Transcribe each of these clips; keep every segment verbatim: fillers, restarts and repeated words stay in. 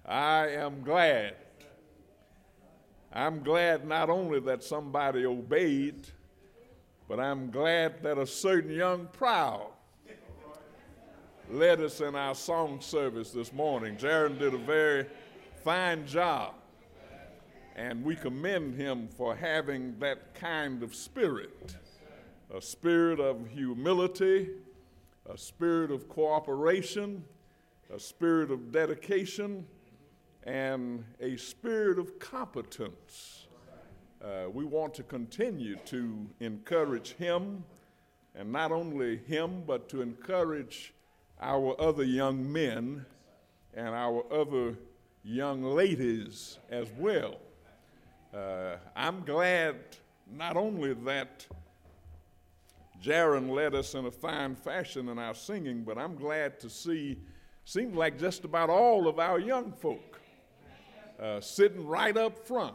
I am glad. I'm glad not only that somebody obeyed, but I'm glad that a certain young proud led us in our song service this morning. Jaron did a very fine job, and we commend him for having that kind of spirit, a spirit of humility, a spirit of cooperation, a spirit of dedication, and a spirit of competence. Uh, we want to continue to encourage him, and not only him, but to encourage our other young men and our other young ladies as well. Uh, I'm glad not only that Jaron led us in a fine fashion in our singing, but I'm glad to see, seems like just about all of our young folk uh, sitting right up front.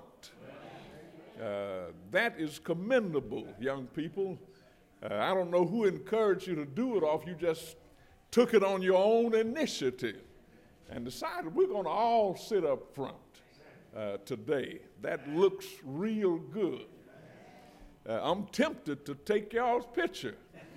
Uh, that is commendable, young people. Uh, I don't know who encouraged you to do it, or if you just took it on your own initiative and decided we're going to all sit up front uh, today. That looks real good. Uh, I'm tempted to take y'all's picture.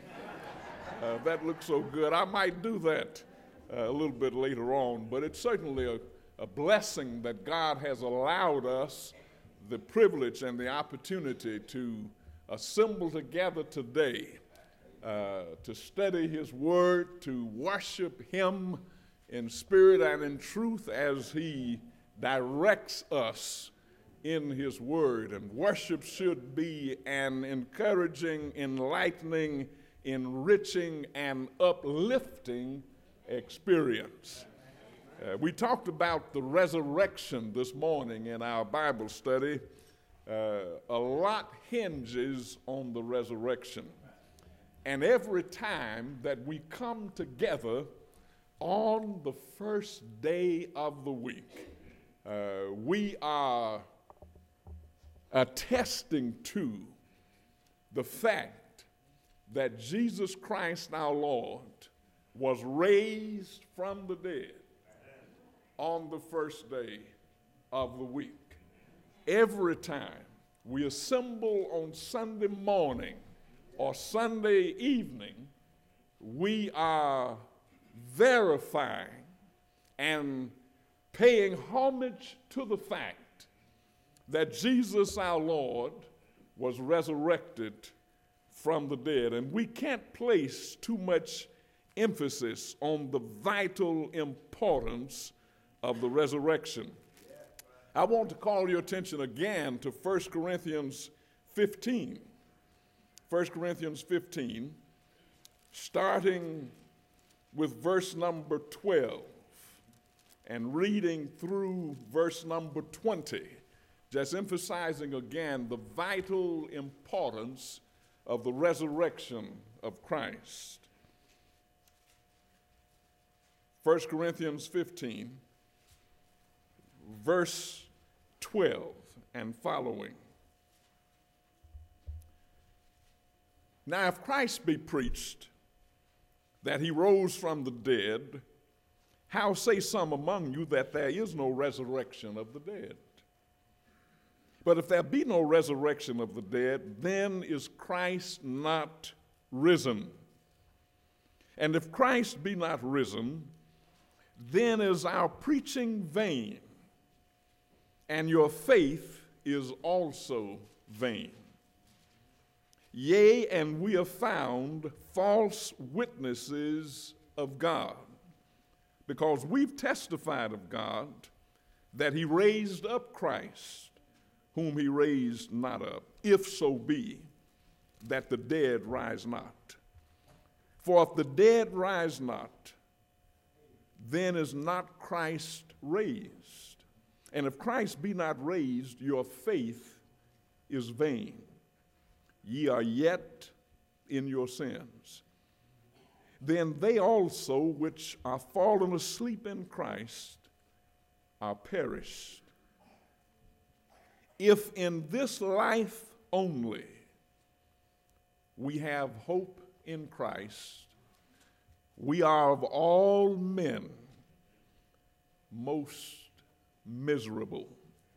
Uh, that looks so good. I might do that uh, a little bit later on, but it's certainly a, a blessing that God has allowed us the privilege and the opportunity to assemble together today uh, to study His Word, to worship Him in spirit and in truth as He directs us in His Word. And worship should be an encouraging, enlightening, enriching, and uplifting experience. Uh, we talked about the resurrection this morning in our Bible study. Uh, a lot hinges on the resurrection. And every time that we come together on the first day of the week, uh, we are attesting to the fact that Jesus Christ our Lord was raised from the dead on the first day of the week. Every time we assemble on Sunday morning or Sunday evening, we are verifying and paying homage to the fact that Jesus our Lord was resurrected from the dead. And we can't place too much emphasis on the vital importance of the resurrection. I want to call your attention again to First Corinthians fifteen. First Corinthians fifteen, starting with verse number twelve and reading through verse number twenty, just emphasizing again the vital importance of the resurrection of Christ. First Corinthians fifteen, verse twelve and following. Now, if Christ be preached that he rose from the dead, how say some among you that there is no resurrection of the dead? But if there be no resurrection of the dead, then is Christ not risen. And if Christ be not risen, then is our preaching vain, and your faith is also vain. Yea, and we have found false witnesses of God, because we've testified of God that he raised up Christ, whom he raised not up, if so be that the dead rise not. For if the dead rise not, then is not Christ raised. And if Christ be not raised, your faith is vain. Ye are yet in your sins. Then they also which are fallen asleep in Christ are perished. If in this life only we have hope in Christ, we are of all men most miserable.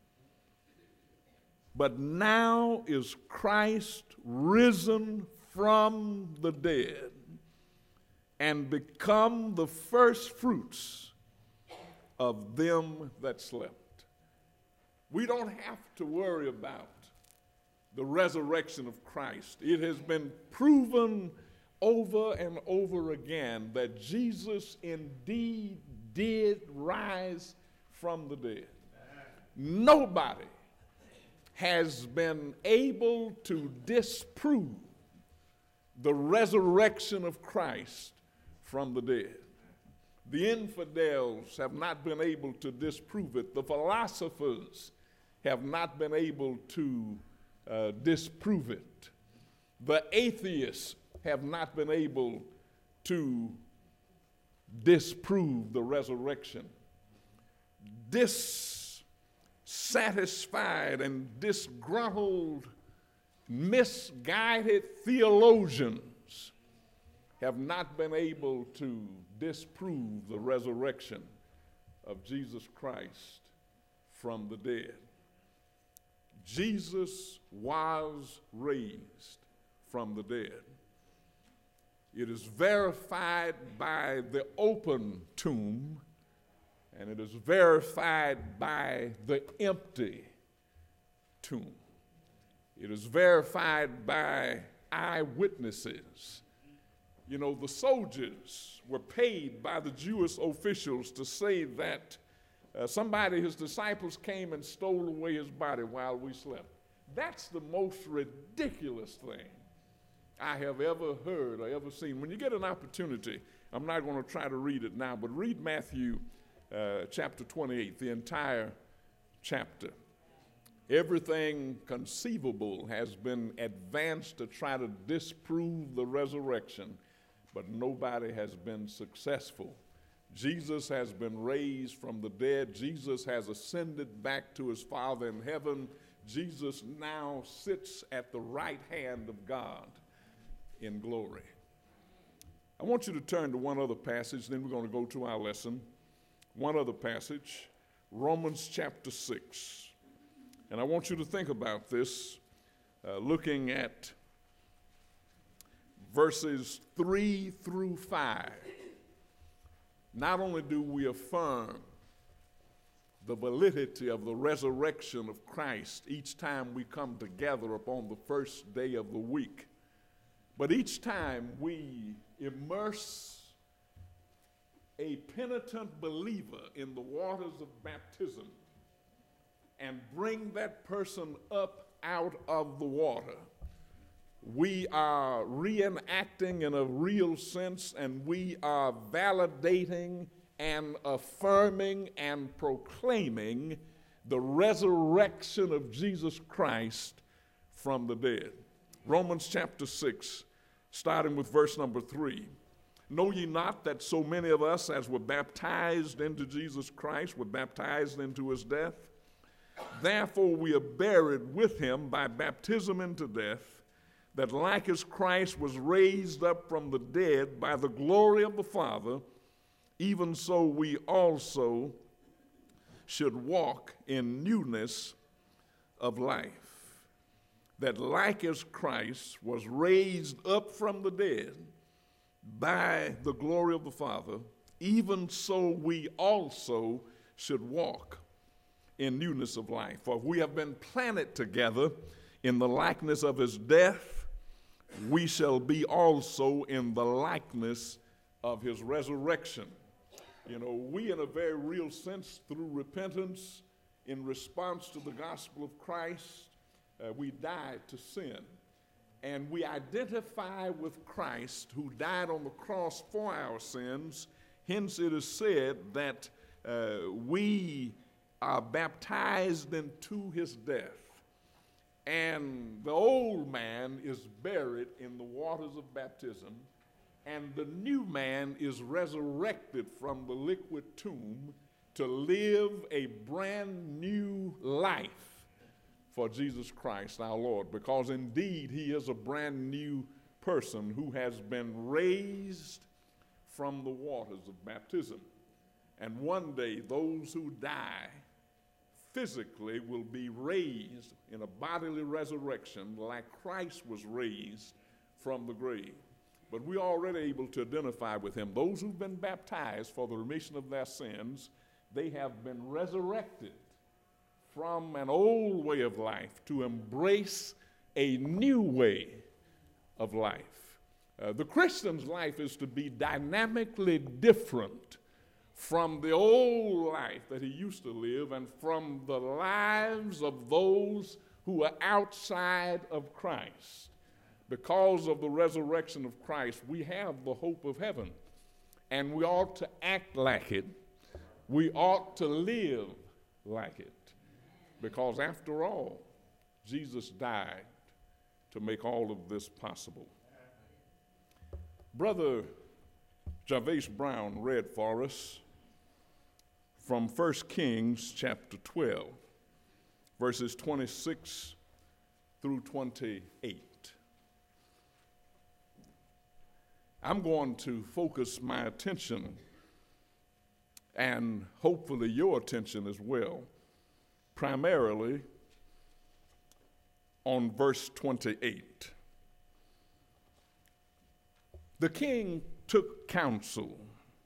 But now is Christ risen from the dead and become the first fruits of them that slept. We don't have to worry about the resurrection of Christ. It has been proven over and over again that Jesus indeed did rise from the dead. Nobody has been able to disprove the resurrection of Christ from the dead. The infidels have not been able to disprove it. The philosophers have not been able to uh, disprove it. The atheists have not been able to disprove the resurrection. Dissatisfied and disgruntled, misguided theologians have not been able to disprove the resurrection of Jesus Christ from the dead. Jesus was raised from the dead. It is verified by the open tomb, and it is verified by the empty tomb. It is verified by eyewitnesses. You know, the soldiers were paid by the Jewish officials to say that uh, somebody, his disciples, came and stole away his body while we slept. That's the most ridiculous thing I have ever heard or ever seen. When you get an opportunity, I'm not going to try to read it now, but read Matthew uh, chapter twenty-eight, the entire chapter. Everything conceivable has been advanced to try to disprove the resurrection, but nobody has been successful. Jesus has been raised from the dead. Jesus has ascended back to his Father in heaven. Jesus now sits at the right hand of God in glory. I want you to turn to one other passage, then we're going to go to our lesson. One other passage, Romans chapter six. And I want you to think about this, uh, looking at verses three through five. Not only do we affirm the validity of the resurrection of Christ each time we come together upon the first day of the week, but each time we immerse a penitent believer in the waters of baptism and bring that person up out of the water, we are reenacting in a real sense, and we are validating and affirming and proclaiming the resurrection of Jesus Christ from the dead. Romans chapter six, starting with verse number three. Know ye not that so many of us as were baptized into Jesus Christ were baptized into his death? Therefore we are buried with him by baptism into death, that like as Christ was raised up from the dead by the glory of the Father, even so we also should walk in newness of life. That like as Christ was raised up from the dead by the glory of the Father, even so we also should walk in newness of life. For we have been planted together in the likeness of his death, we shall be also in the likeness of his resurrection. You know, we in a very real sense, through repentance, in response to the gospel of Christ, uh, we died to sin. And we identify with Christ, who died on the cross for our sins. Hence it is said that uh, we are baptized into his death. And the old man is buried in the waters of baptism, and the new man is resurrected from the liquid tomb to live a brand new life for Jesus Christ our Lord, because indeed he is a brand new person who has been raised from the waters of baptism. And one day those who die physically will be raised in a bodily resurrection like Christ was raised from the grave. But we're already able to identify with him. Those who've been baptized for the remission of their sins, they have been resurrected from an old way of life to embrace a new way of life. Uh, the Christian's life is to be dynamically different from the old life that he used to live and from the lives of those who are outside of Christ. Because of the resurrection of Christ, we have the hope of heaven, and we ought to act like it. We ought to live like it, because after all, Jesus died to make all of this possible. Brother Jarvis Brown read for us from First Kings chapter twelve, verses twenty-six through twenty-eight. I'm going to focus my attention, and hopefully your attention as well, primarily on verse twenty-eight. The king took counsel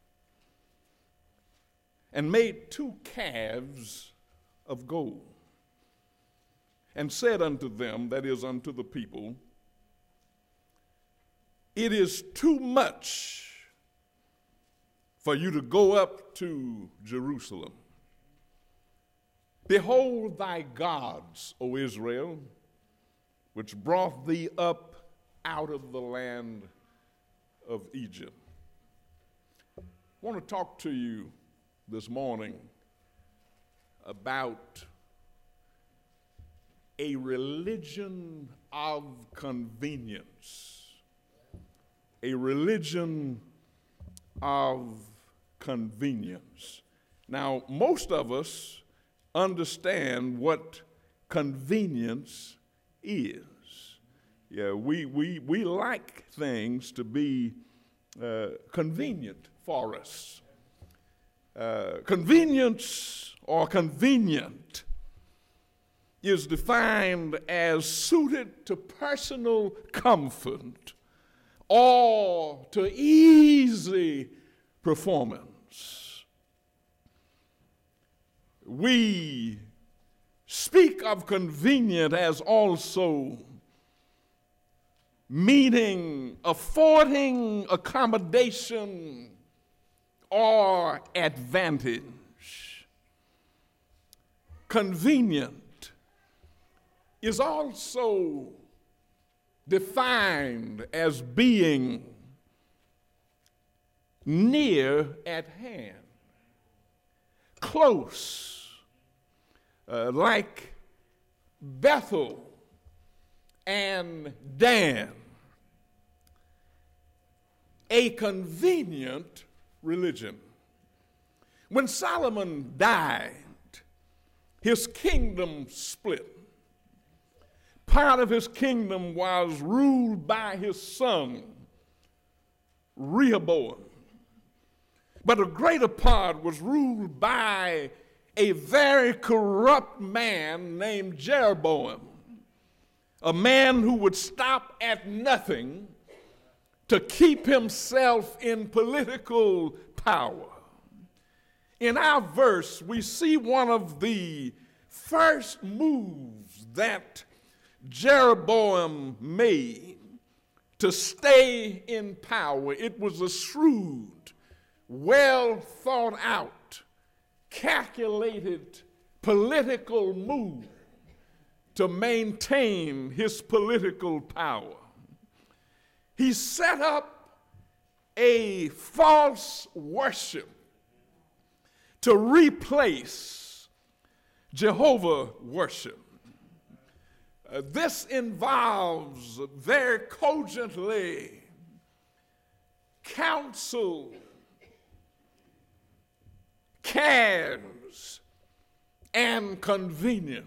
and made two calves of gold, and said unto them, that is, unto the people, it is too much for you to go up to Jerusalem. Behold thy gods, O Israel, which brought thee up out of the land of Egypt. I want to talk to you this morning about a religion of convenience. A religion of convenience. Now, most of us understand what convenience is. Yeah, we, we, we like things to be uh, convenient for us. Uh, convenience or convenient is defined as suited to personal comfort or to easy performance. We speak of convenient as also meaning affording accommodation or advantage. Convenient is also defined as being near at hand, close, uh, like Bethel and Dan. A convenient religion. When Solomon died, his kingdom split. Part of his kingdom was ruled by his son, Rehoboam. But a greater part was ruled by a very corrupt man named Jeroboam, a man who would stop at nothing to keep himself in political power. In our verse, we see one of the first moves that Jeroboam made to stay in power. It was a shrewd, well thought out, calculated political move to maintain his political power. He set up a false worship to replace Jehovah worship. Uh, this involves very cogently counsel, cares, and convenience.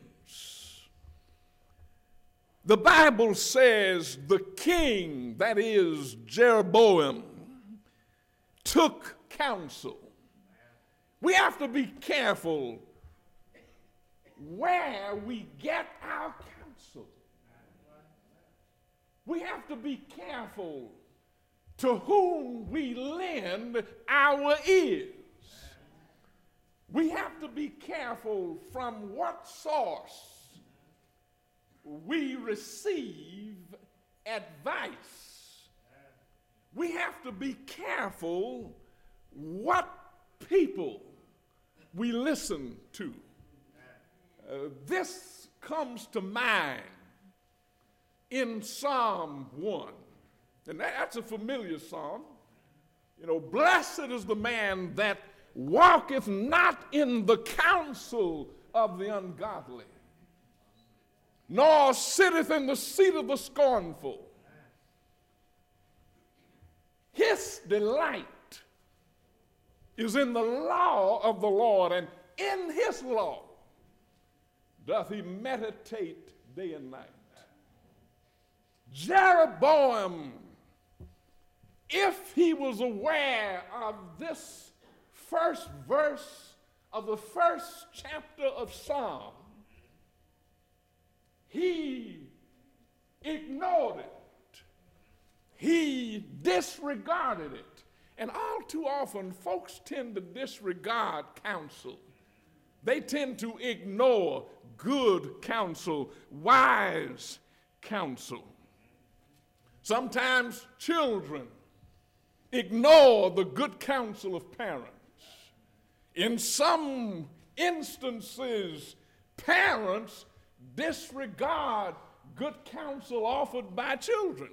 The Bible says the king, that is Jeroboam, took counsel. We have to be careful where we get our counsel. We have to be careful to whom we lend our ears. We have to be careful from what source we receive advice. We have to be careful what people we listen to. Uh, this comes to mind in Psalm one. And that's a familiar psalm. You know, blessed is the man that walketh not in the counsel of the ungodly, nor sitteth in the seat of the scornful. His delight is in the law of the Lord, and in his law doth he meditate day and night. Jeroboam, if he was aware of this first verse of the first chapter of Psalm, he ignored it. He disregarded it. And all too often, folks tend to disregard counsel. They tend to ignore good counsel, wise counsel. Sometimes children ignore the good counsel of parents. In some instances, parents disregard good counsel offered by children.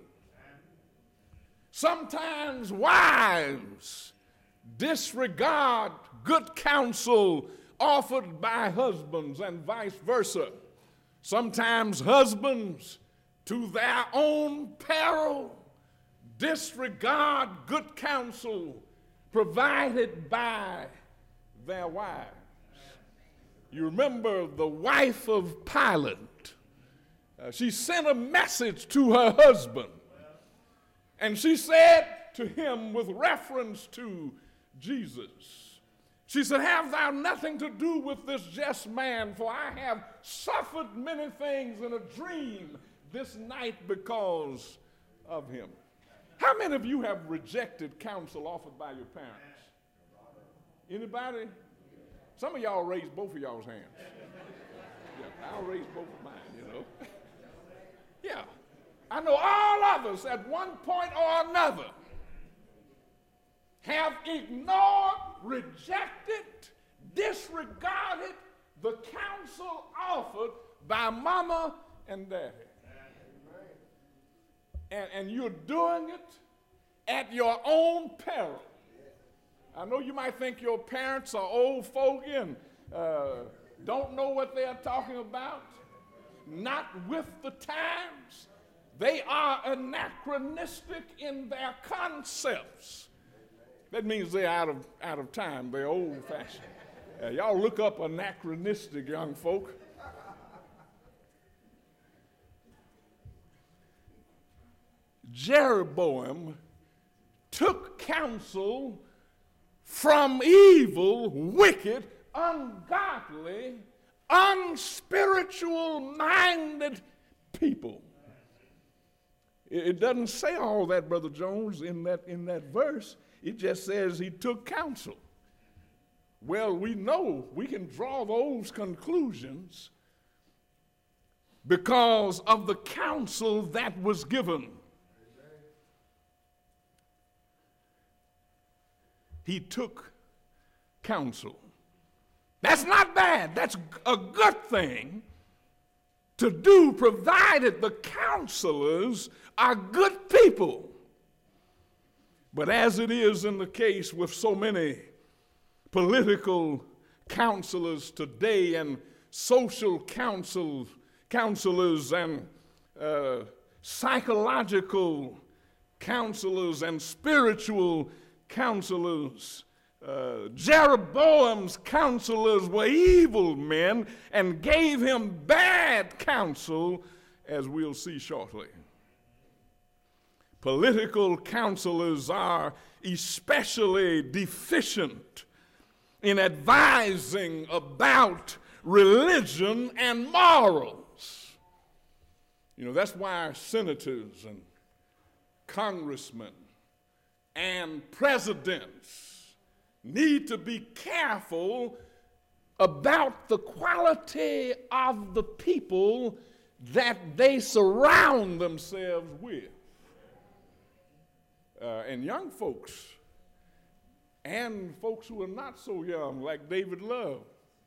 Sometimes wives disregard good counsel offered by husbands and vice versa. Sometimes husbands, to their own peril, disregard good counsel provided by their wives. You remember the wife of Pilate. Uh, she sent a message to her husband, and she said to him with reference to Jesus, she said, "Have thou nothing to do with this just man, for I have suffered many things in a dream this night because of him." How many of you have rejected counsel offered by your parents? Anybody? Some of y'all raised both of y'all's hands. Yeah, I'll raise both of mine, you know. Yeah. I know all of us at one point or another have ignored, rejected, disregarded the counsel offered by mama and daddy. And, and you're doing it at your own peril. I know you might think your parents are old fogey and uh, don't know what they're talking about. Not with the times. They are anachronistic in their concepts. That means they're out of, out of time. They're old-fashioned. Uh, y'all look up anachronistic, young folk. Jeroboam took counsel from evil, wicked, ungodly, unspiritual-minded people. It doesn't say all that, Brother Jones, in that, in that verse. It just says he took counsel. Well, we know we can draw those conclusions because of the counsel that was given. He took counsel. That's not bad. That's a good thing to do, provided the counselors are good people. But as it is in the case with so many political counselors today and social counsel, counselors and uh, psychological counselors and spiritual counselors, uh, Jeroboam's counselors were evil men and gave him bad counsel, as we'll see shortly. Political counselors are especially deficient in advising about religion and morals. You know, that's why senators and congressmen and presidents need to be careful about the quality of the people that they surround themselves with. Uh, and young folks, and folks who are not so young, like David Love,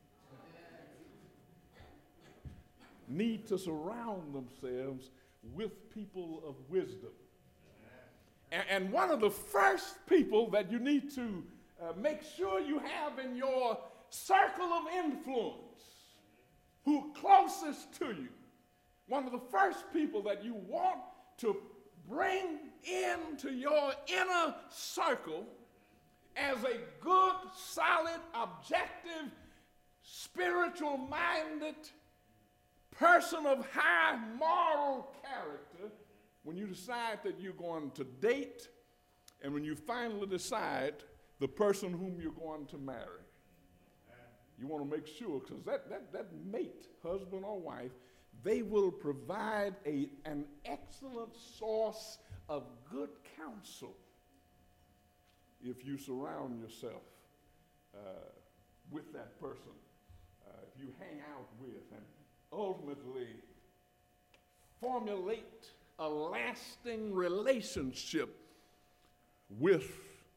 need to surround themselves with people of wisdom. And, and one of the first people that you need to uh, make sure you have in your circle of influence, who closest to you, one of the first people that you want to bring into your inner circle as a good, solid, objective, spiritual-minded person of high moral character, when you decide that you're going to date and when you finally decide the person whom you're going to marry. You want to make sure, because that, that, that mate, husband or wife, they will provide a, an excellent source of good counsel if you surround yourself uh, with that person, uh, if you hang out with, and ultimately formulate a lasting relationship with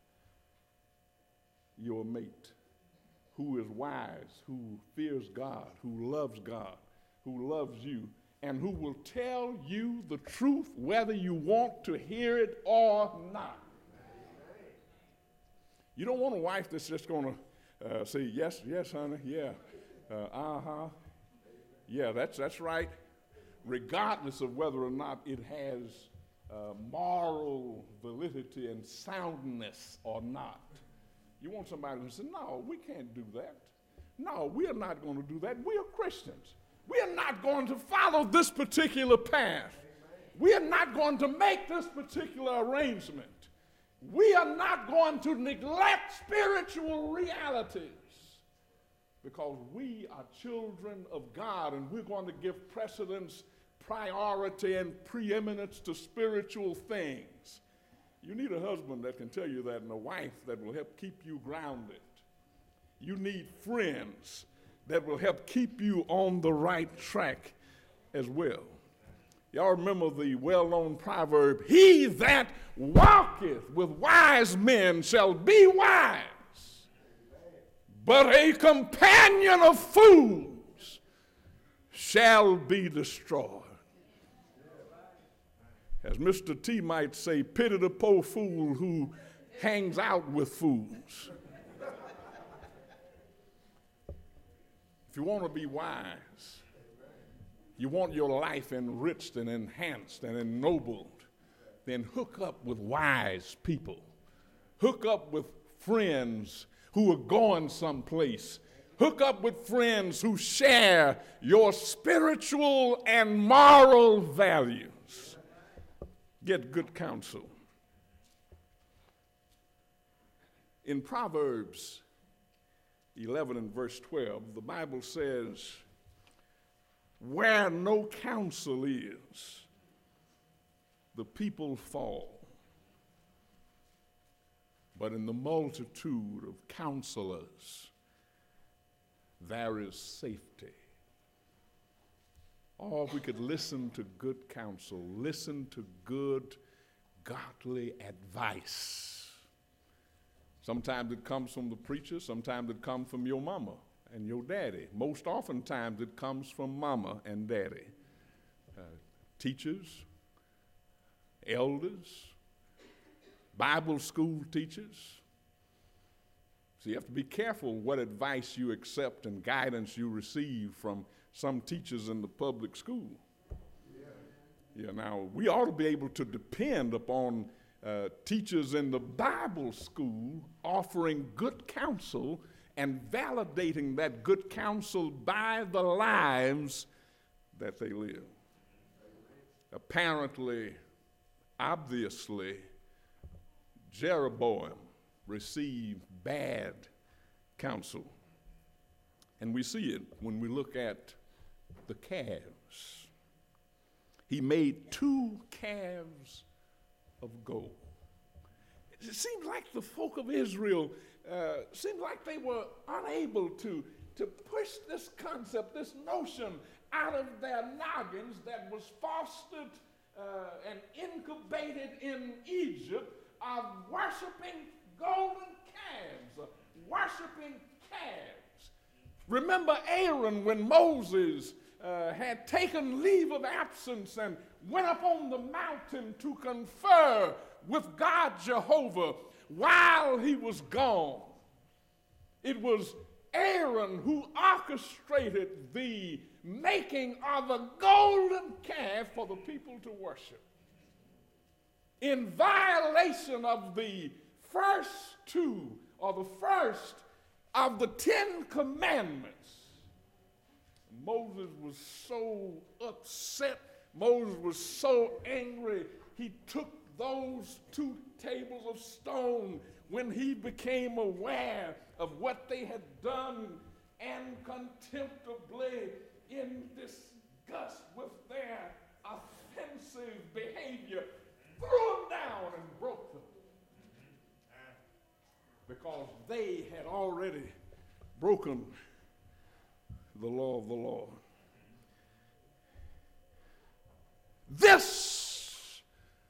your mate, who is wise, who fears God, who loves God, who loves you, and who will tell you the truth whether you want to hear it or not. You don't want a wife that's just going to uh, say, yes, yes, honey, yeah, uh, uh-huh, yeah, that's, that's right, regardless of whether or not it has uh, moral validity and soundness or not. You want somebody who says, no, we can't do that. No, we are not going to do that. We are Christians. We are not going to follow this particular path. We are not going to make this particular arrangement. We are not going to neglect spiritual realities because we are children of God, and we're going to give precedence, priority, and preeminence to spiritual things. You need a husband that can tell you that, and a wife that will help keep you grounded. You need friends that will help keep you on the right track as well. Y'all remember the well-known proverb, he that walketh with wise men shall be wise, but a companion of fools shall be destroyed. As Mister T might say, pity the poor fool who hangs out with fools. If you want to be wise, you want your life enriched and enhanced and ennobled, then hook up with wise people. Hook up with friends who are going someplace. Hook up with friends who share your spiritual and moral values. Get good counsel. In Proverbs eleven and verse twelve, the Bible says, where no counsel is, the people fall. But in the multitude of counselors, there is safety. Oh, if we could listen to good counsel, listen to good, godly advice. Sometimes it comes from the preacher, sometimes it comes from your mama and your daddy. Most oftentimes it comes from mama and daddy. Uh, teachers, elders, Bible school teachers. So you have to be careful what advice you accept and guidance you receive from some teachers in the public school. Yeah. Yeah, now, we ought to be able to depend upon uh, teachers in the Bible school offering good counsel and validating that good counsel by the lives that they live. Apparently, obviously, Jeroboam received bad counsel. And we see it when we look at the calves. He made two calves of gold. It seems like the folk of Israel uh, seemed like they were unable to, to push this concept, this notion out of their noggins that was fostered uh, and incubated in Egypt of worshiping golden calves, uh, worshiping calves. Remember Aaron when Moses uh, had taken leave of absence and went up on the mountain to confer with God Jehovah while he was gone. It was Aaron who orchestrated the making of a golden calf for the people to worship, in violation of the first two, or the first of the Ten Commandments. Moses was so upset, Moses was so angry, he took those two tables of stone when he became aware of what they had done, and contemptibly, in disgust with their offensive behavior, threw them down and broke them. Because they had already broken the law of the Lord. This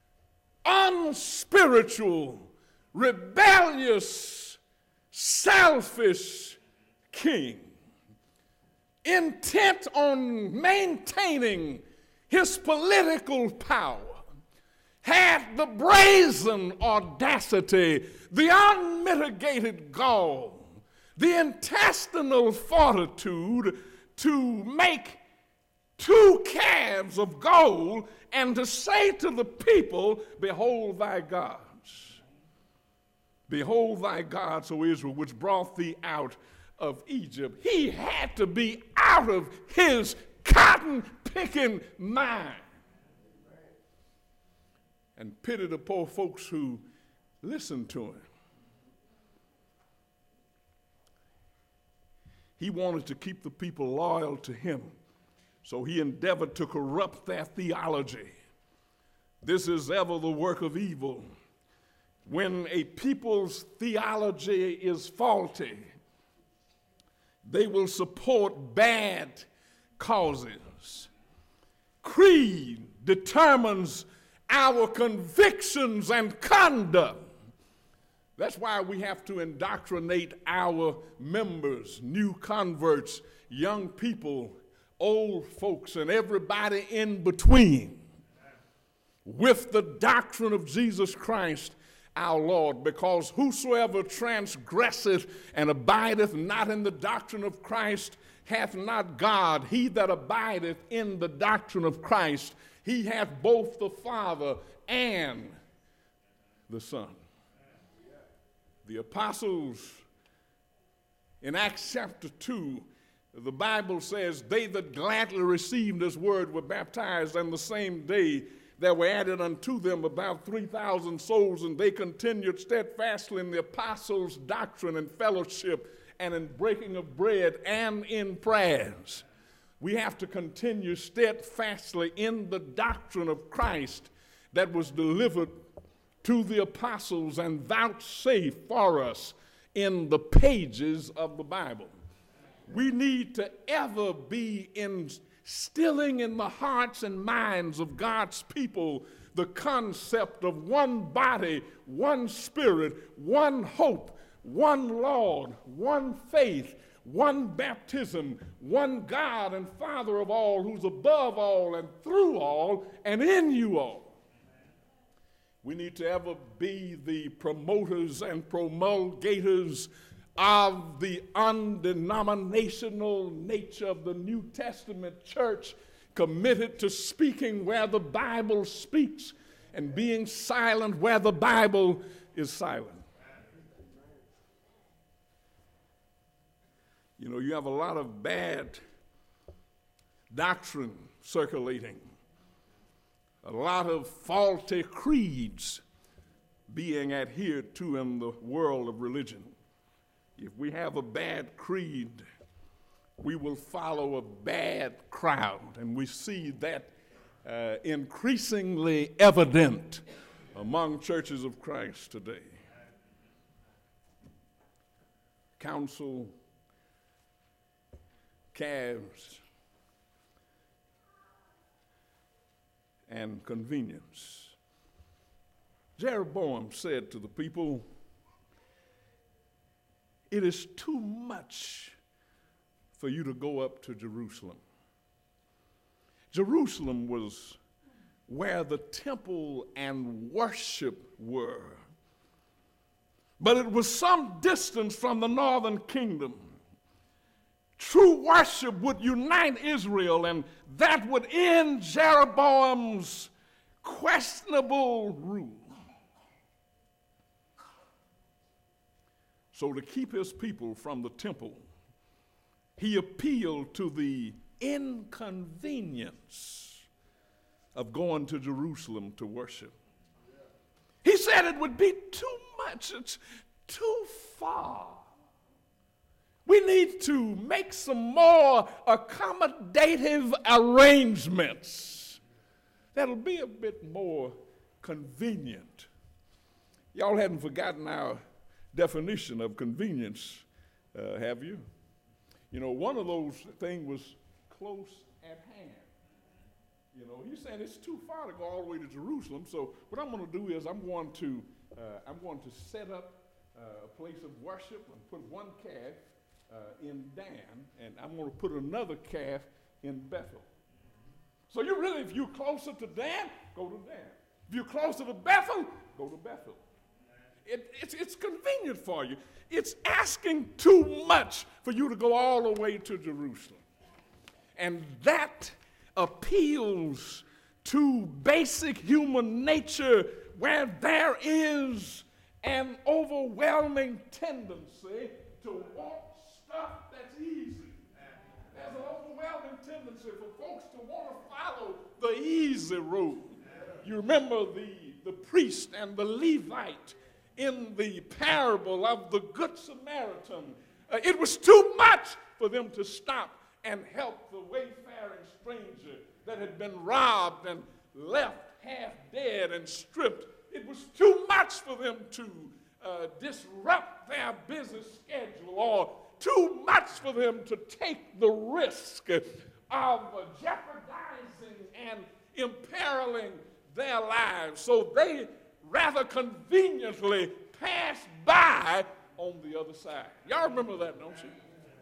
unspiritual, rebellious, selfish king, intent on maintaining his political power, had the brazen audacity, the unmitigated gall, the intestinal fortitude to make two calves of gold and to say to the people, behold thy gods. Behold thy gods, O Israel, which brought thee out of Egypt. He had to be out of his cotton-picking mind. And pity the poor folks who listened to him. He wanted to keep the people loyal to him, so he endeavored to corrupt their theology. This is ever the work of evil. When a people's theology is faulty, they will support bad causes. Creed determines our convictions and conduct. That's why we have to indoctrinate our members, new converts, young people, old folks, and everybody in between with the doctrine of Jesus Christ our Lord, because whosoever transgresseth and abideth not in the doctrine of Christ hath not God. He that abideth in the doctrine of Christ, he hath both the Father and the Son. The apostles in Acts chapter two, the Bible says, they that gladly received this word were baptized, and the same day there were added unto them about three thousand souls, and they continued steadfastly in the apostles' doctrine and fellowship, and in breaking of bread, and in prayers. We have to continue steadfastly in the doctrine of Christ that was delivered to the apostles and vouchsafed for us in the pages of the Bible. We need to ever be instilling in the hearts and minds of God's people the concept of one body, one spirit, one hope, one Lord, one faith, one baptism, one God and Father of all, who's above all and through all and in you all. We need to ever be the promoters and promulgators of the undenominational nature of the New Testament church, committed to speaking where the Bible speaks and being silent where the Bible is silent. You know, you have a lot of bad doctrine circulating, a lot of faulty creeds being adhered to in the world of religion. If we have a bad creed, we will follow a bad crowd. And we see that uh, increasingly evident among churches of Christ today. Counsel, calves, and convenience. Jeroboam said to the people, "It is too much for you to go up to Jerusalem." Jerusalem was where the temple and worship were, but it was some distance from the northern kingdom. True worship would unite Israel, and that would end Jeroboam's questionable rule. So to keep his people from the temple, he appealed to the inconvenience of going to Jerusalem to worship. He said it would be too much, it's too far. We need to make some more accommodative arrangements that'll be a bit more convenient. Y'all hadn't forgotten our definition of convenience, uh, have you? You know, one of those things was close at hand. You know, he's saying it's too far to go all the way to Jerusalem. So what I'm going to do is I'm going to uh, I'm going to set up uh, a place of worship and put one calf uh, in Dan, and I'm going to put another calf in Bethel. So you really, if you're closer to Dan, go to Dan. If you're closer to Bethel, go to Bethel. It, it's, it's convenient for you. It's asking too much for you to go all the way to Jerusalem. And that appeals to basic human nature, where there is an overwhelming tendency to want stuff that's easy. There's an overwhelming tendency for folks to want to follow the easy road. You remember the, the priest and the Levite in the parable of the Good Samaritan. Uh, it was too much for them to stop and help the wayfaring stranger that had been robbed and left half dead and stripped. It was too much for them to uh, disrupt their busy schedule, or too much for them to take the risk of uh, jeopardizing and imperiling their lives. So they rather conveniently passed by on the other side. Y'all remember that, don't you?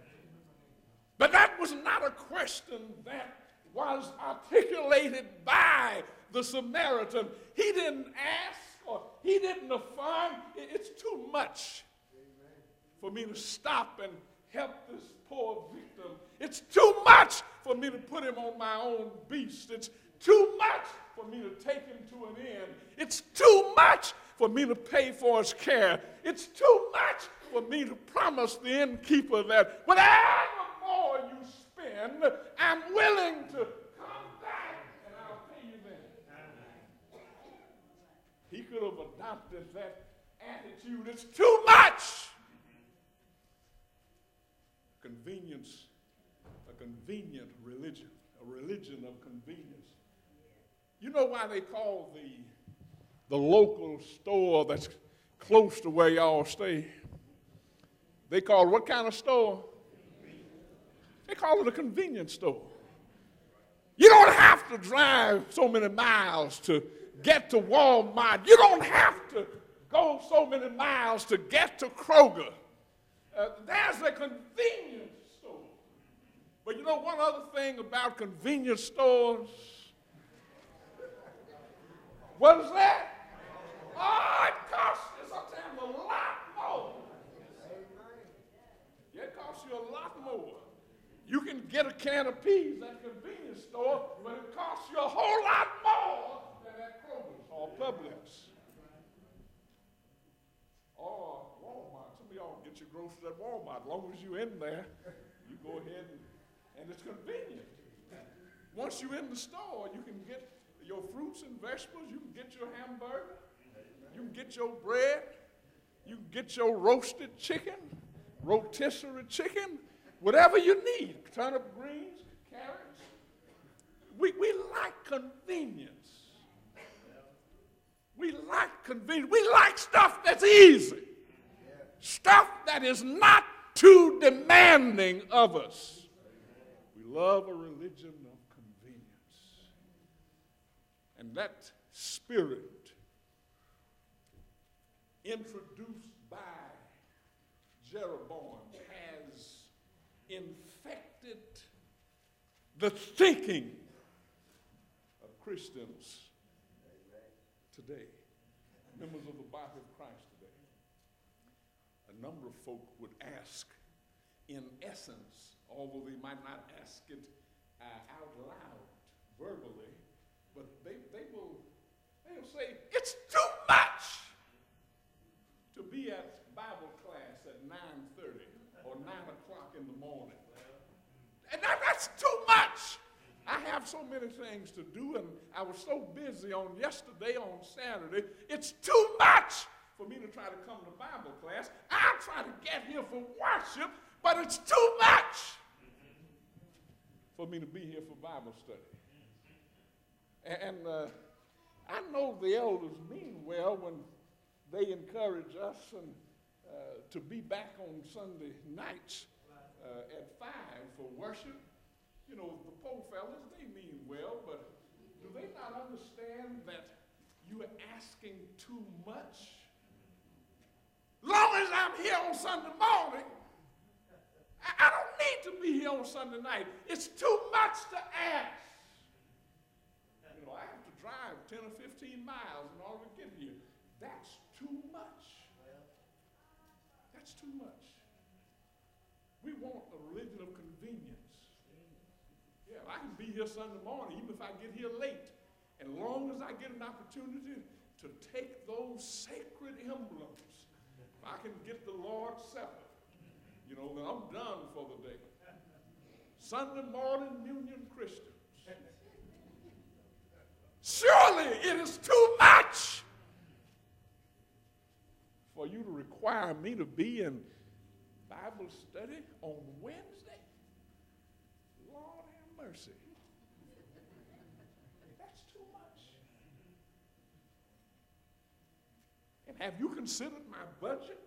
But that was not a question that was articulated by the Samaritan. He didn't ask or he didn't affirm. It's too much for me to stop and help this poor victim. It's too much for me to put him on my own beast. It's too much for me to take him to an end. It's too much for me to pay for his care. It's too much for me to promise the innkeeper that whatever more you spend, I'm willing to come back and I'll pay you then. He could have adopted that attitude. It's too much. Convenience, a convenient religion, a religion of convenience. You know why they call the, the local store that's close to where y'all stay? They call it what kind of store? They call it a convenience store. You don't have to drive so many miles to get to Walmart. You don't have to go so many miles to get to Kroger. Uh, there's a convenience store. But you know one other thing about convenience stores? What is that? Oh, it costs you sometimes a lot more. Yeah, it costs you a lot more. You can get a can of peas at a convenience store, but it costs you a whole lot more than at Kroger's or Publix. Or Walmart. Some of y'all get your groceries at Walmart. As long as you're in there, you go ahead and, and it's convenient. Once you're in the store, you can get your fruits and vegetables, you can get your hamburger, you can get your bread, you can get your roasted chicken, rotisserie chicken, whatever you need, turnip greens, carrots. We, we like convenience. We like convenience. We like stuff that's easy. Stuff that is not too demanding of us. We love a religion of convenience. And that spirit introduced by Jeroboam has infected the thinking of Christians today, members of the body of Christ today. A number of folk would ask, in essence, although they might not ask it uh, out loud, verbally, but they, they will they'll say, it's too much to be at Bible class at nine thirty or nine o'clock in the morning. And that, that's too much. I have so many things to do, and I was so busy on yesterday, on Saturday. It's too much for me to try to come to Bible class. I'll try to get here for worship, but it's too much for me to be here for Bible study. And uh, I know the elders mean well when they encourage us and, uh, to be back on Sunday nights uh, at five for worship. You know, the poor fellas, they mean well, but do they not understand that you are asking too much? Long as I'm here on Sunday morning, I, I don't need to be here on Sunday night. It's too much to ask. You know, I have to drive ten or fifteen miles in order to get here. That's too much. That's too much. We want a religion of convenience. Yeah, I can be here Sunday morning, even if I get here late. And as long as I get an opportunity to take those sacred emblems, if I can get the Lord's Supper, you know, then I'm done for the day. Sunday morning Union Christians. Surely it is too much for you to require me to be in Bible study on Wednesday. Lord have mercy. That's too much. And have you considered my budget?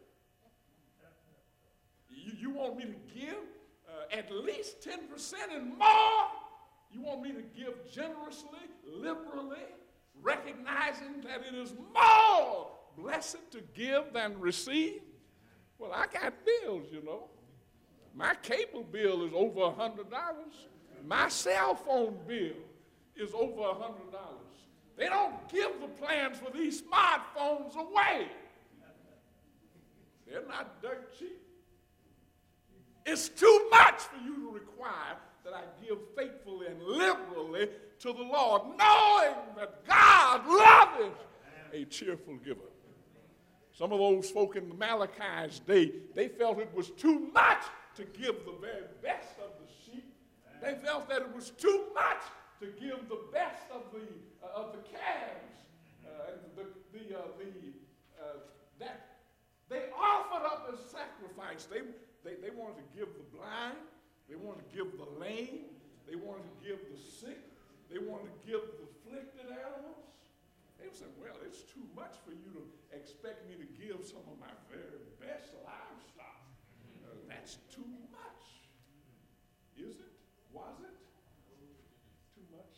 You, you want me to give uh, at least ten percent and more? You want me to give generously, liberally, recognizing that it is more blessed to give than receive? Well, I got bills, you know. My cable bill is over one hundred dollars. My cell phone bill is over one hundred dollars. They don't give the plans for these smartphones away. They're not dirt cheap. It's too much for you to require that I give faithfully and liberally to the Lord, knowing that God loveth a cheerful giver. Some of those folk in Malachi's day, they felt it was too much to give the very best of the sheep. They felt that it was too much to give the best of the uh, of the calves, uh, and the the uh, the uh, that they offered up as sacrifice. They, they they wanted to give the blind, they wanted to give the lame, they wanted to give the sick, they wanted to give the afflicted animals. They said, well, it's too much for you to expect me to give some of my very best livestock. Uh, that's too much. Is it? Was it? Too much?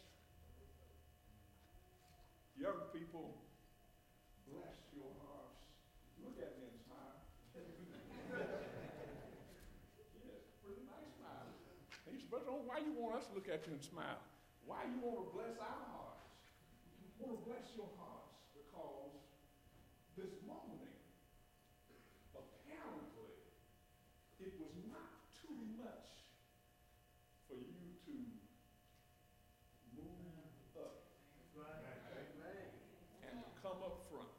Young people, bless your hearts. Look at me and smile. Yes, pretty nice smile. He said, but why you want us to look at you and smile? Why you want to bless our hearts? I want to bless your hearts because this morning, apparently, it was not too much for you to move up and to come up front.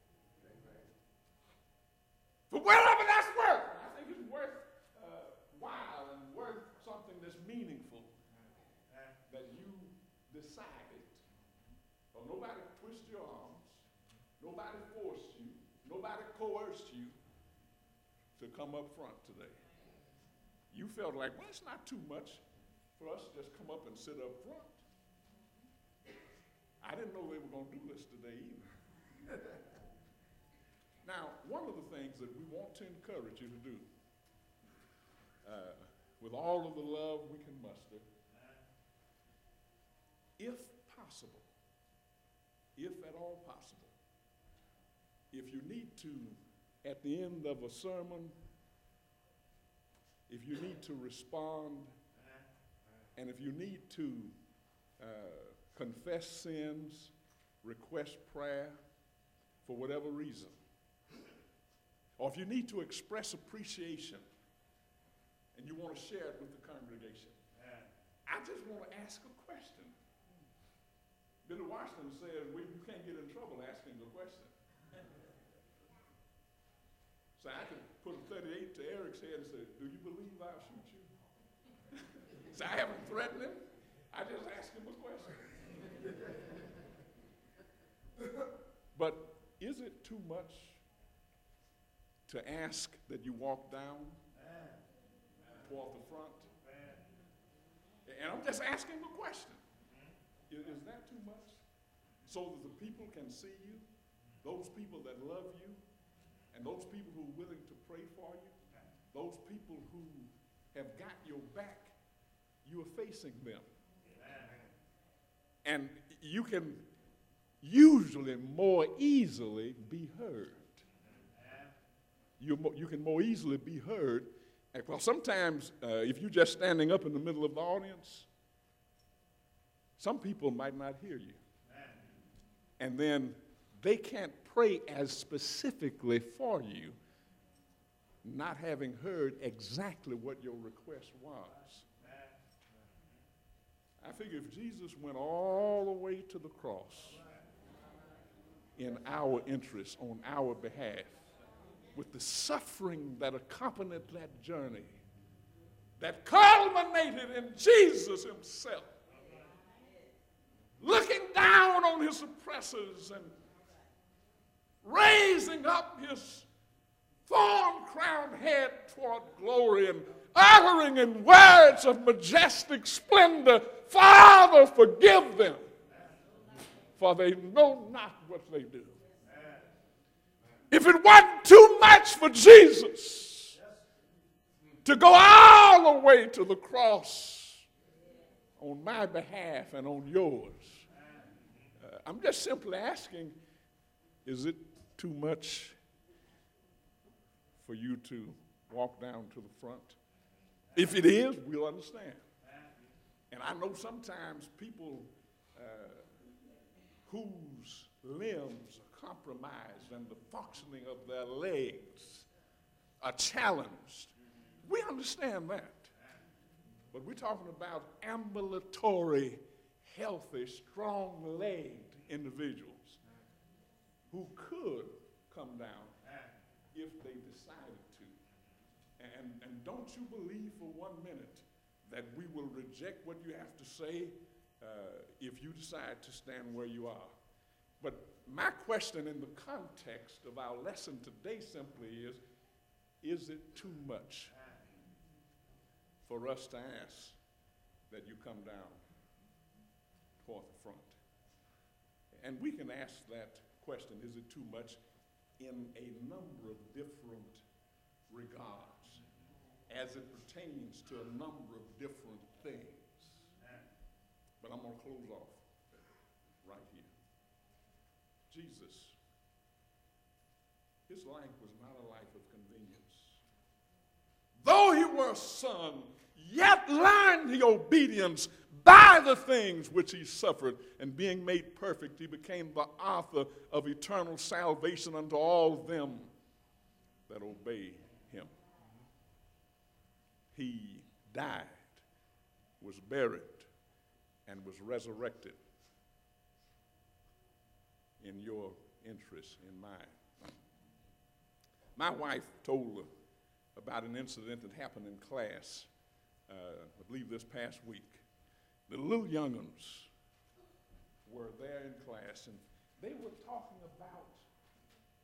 For wherever that's worth, I think it's worth uh, while and worth something that's meaningful that you decided. Well, nobody twisted your arms. Nobody forced you. Nobody coerced you to come up front today. you felt like, well, it's not too much for us to just come up and sit up front. I didn't know they were going to do this today either. Now, one of the things that we want to encourage you to do, uh, with all of the love we can muster, if possible, if at all possible, if you need to, at the end of a sermon, if you need to respond, and if you need to uh, confess sins, request prayer for whatever reason, or if you need to express appreciation and you want to share it with the congregation, I just want to ask a question. Billy Washington said, well, you can't get in trouble asking a question. So I could put a thirty-eight to Eric's head and say, do you believe I'll shoot you? So I haven't threatened him. I just asked him a question. But is it too much to ask that you walk down toward the front? And I'm just asking a question. Is, is that too much? So that the people can see you, those people that love you, and those people who are willing to pray for you, those people who have got your back, you are facing them. And you can usually more easily be heard. You, mo- you can more easily be heard. And, well, sometimes uh, if you're just standing up in the middle of the audience, some people might not hear you. And then they can't pray as specifically for you, not having heard exactly what your request was. I figure if Jesus went all the way to the cross in our interest, on our behalf, with the suffering that accompanied that journey, that culminated in Jesus himself, looking down on his oppressors and raising up his thorn-crowned head toward glory and uttering in words of majestic splendor, Father, forgive them, for they know not what they do. If it wasn't too much for Jesus to go all the way to the cross on my behalf and on yours, uh, I'm just simply asking, is it too much for you to walk down to the front? If it is, we'll understand. And I know sometimes people uh, whose limbs are compromised and the functioning of their legs are challenged. We understand that. But we're talking about ambulatory, healthy, strong-legged individuals who could come down if they decided to. And, and don't you believe for one minute that we will reject what you have to say uh, if you decide to stand where you are. But my question in the context of our lesson today simply is, is it too much for us to ask that you come down toward the front? And we can ask that question, is it too much, in a number of different regards, as it pertains to a number of different things. But I'm going to close off right here. Jesus, his life was not a life of convenience. Though he were a son, yet learned he obedience by the things which he suffered, and being made perfect, he became the author of eternal salvation unto all them that obey him. He died, was buried, and was resurrected in your interest, in mine. My wife told about an incident that happened in class, uh, I believe this past week. The little young'uns were there in class, and they were talking about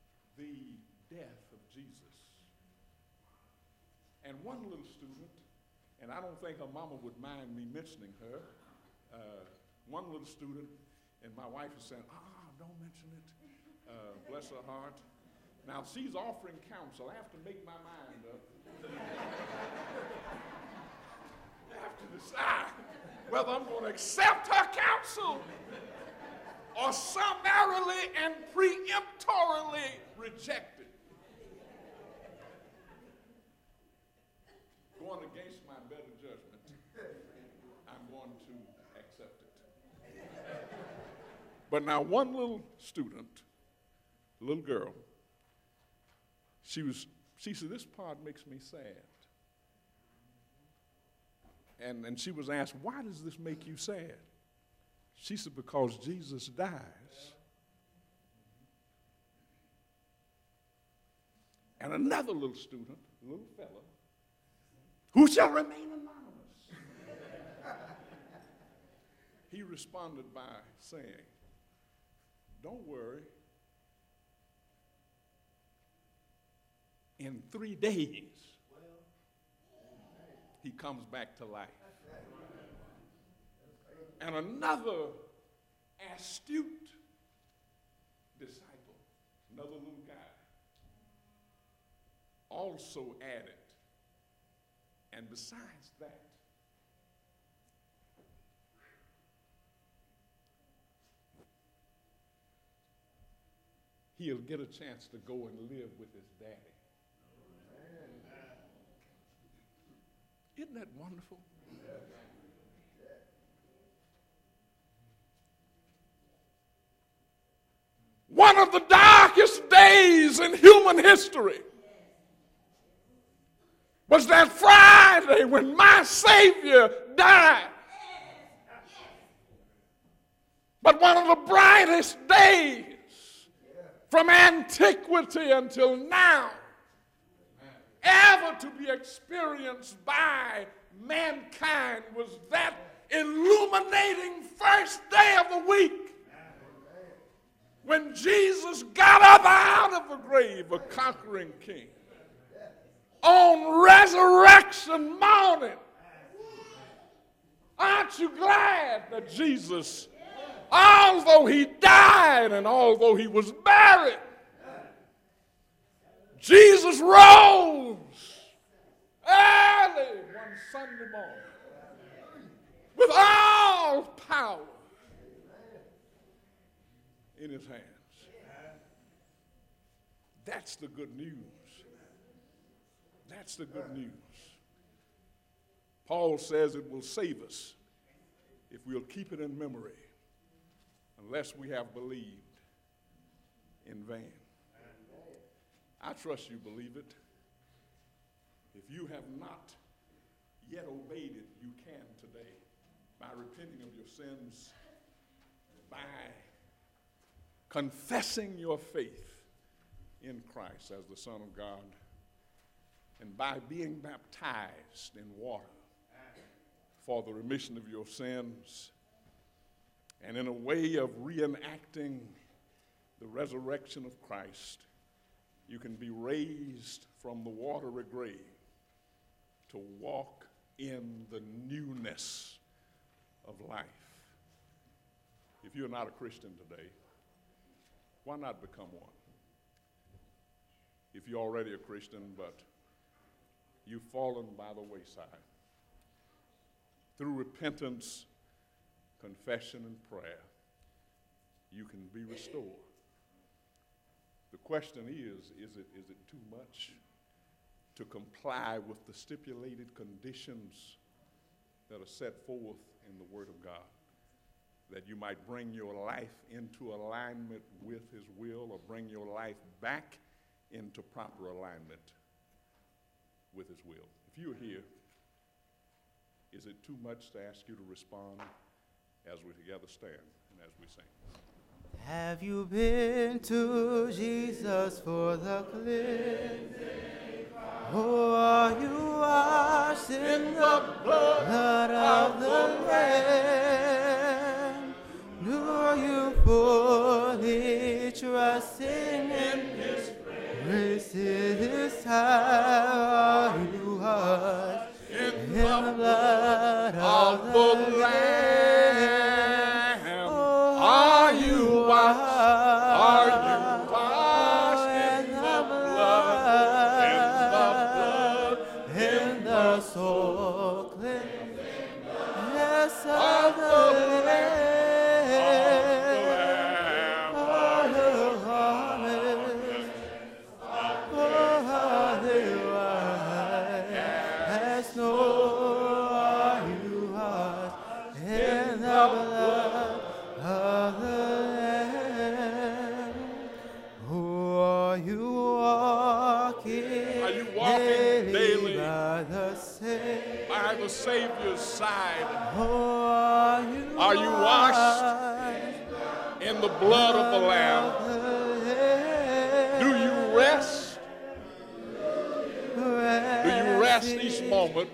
the death of Jesus. And one little student And I don't think her mama would mind me mentioning her. Uh, one little student, and my wife is saying, ah, don't mention it. Uh, bless her heart. Now, she's offering counsel. I have to make my mind up. I have to decide whether I'm going to accept her counsel or summarily and preemptorily reject it. Going against my better judgment, I'm going to accept it. But now one little student, little girl, she was, she said, this part makes me sad. And, and she was asked, why does this make you sad? She said, because Jesus dies. And another little student, little fella, who shall remain anonymous, he responded by saying, don't worry. In three days, he comes back to life. And another astute disciple, another little guy, also added, and besides that, he'll get a chance to go and live with his daddy. Isn't that wonderful? One of the darkest days in human history was that Friday when my Savior died. But one of the brightest days from antiquity until now ever to be experienced by mankind was that illuminating first day of the week when Jesus got up out of the grave, a conquering king. On resurrection morning, aren't you glad that Jesus, although he died and although he was buried, Jesus rose early one Sunday morning with all power in his hands. That's the good news. That's the good news. Paul says it will save us if we'll keep it in memory, unless we have believed in vain. I trust you believe it. If you have not yet obeyed it, you can today by repenting of your sins, by confessing your faith in Christ as the Son of God, and by being baptized in water for the remission of your sins, and in a way of reenacting the resurrection of Christ, you can be raised from the watery grave to walk in the newness of life. If you're not a Christian today, why not become one? If you're already a Christian, but you've fallen by the wayside, through repentance, confession, and prayer, you can be restored. The question is, is it, is it too much to comply with the stipulated conditions that are set forth in the Word of God, that you might bring your life into alignment with His will, or bring your life back into proper alignment with His will? If you're here, is it too much to ask you to respond as we together stand and as we sing? Have you been to Jesus for the cleansing? Or are you washed in the blood of the Lamb? Do you fully trusting in His grace? This time are you washed in the blood the Savior's side? Oh, are you, Are you washed in the blood of the Lamb? Do you rest? Do you rest each moment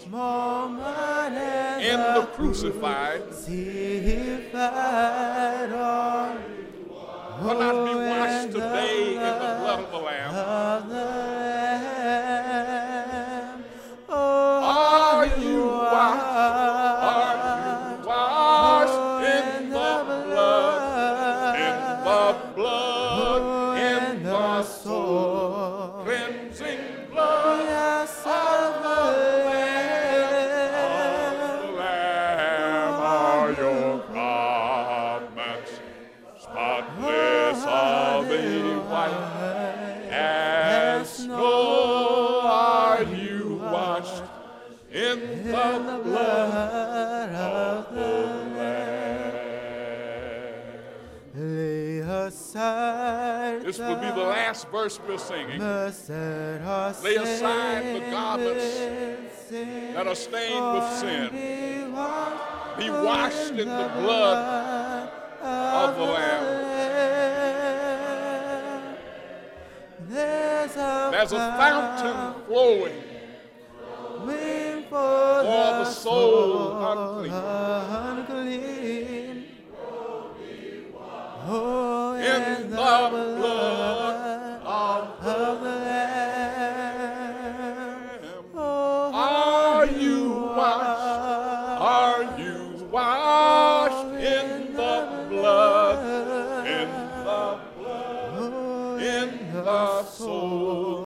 in the crucified? Why not be washed today in the blood of the Lamb? Are you washed? Are you washed in the blood? In the blood, in the soul, cleansing blood of the Lamb. Are your garments spotless, are they white as snow? Are you washed in the blood of the Lamb? Lay aside This will be the last verse we're singing. Lay aside the garments that are stained with sin. Be washed in the blood of the Lamb. There's a, There's a fountain flowing for the soul unclean. unclean. Oh, In the blood of of the Lamb. Oh, Are you washed? Are you washed